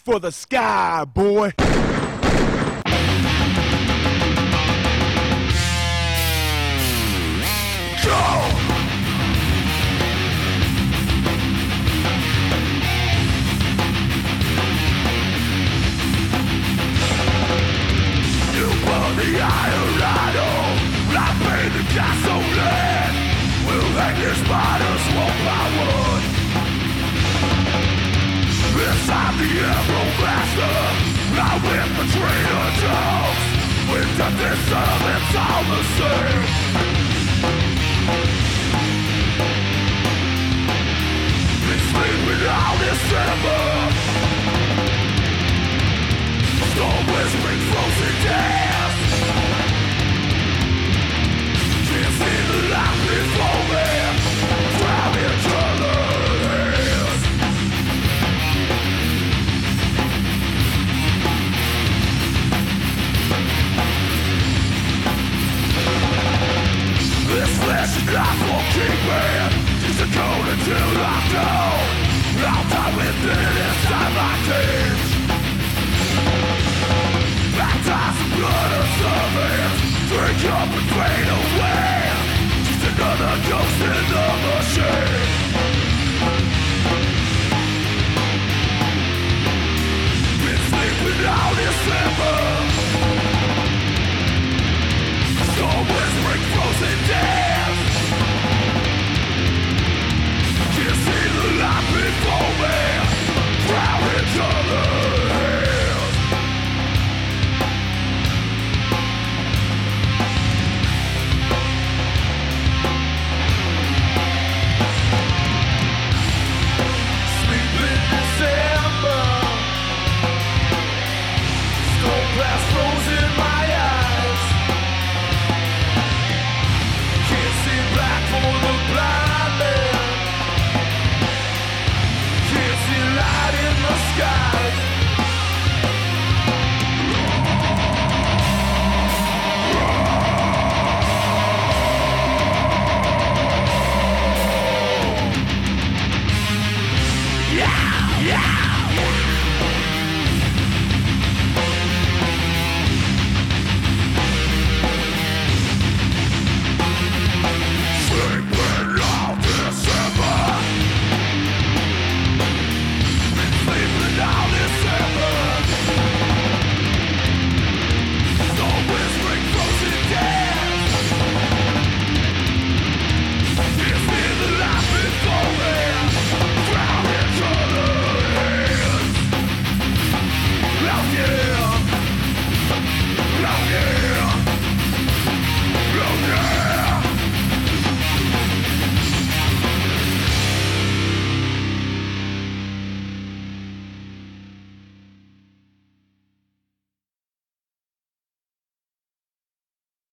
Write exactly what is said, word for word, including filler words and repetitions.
for the sky, boy. Go! The iron idol, I paid the gasoline. We'll hang your spiders one by one. Inside the Arrow Master, I whip the traitor dogs. With the deserve, it's all the same. Been sleeping all December. Storm whispering frozen death. Can't see the light before me. Grab each other's hands. This flesh and life will keep me. Just a code until I'm down. I'll die within inside my cage. Baptized in blood of service. Drink up and fade away. Just another ghost in the machine.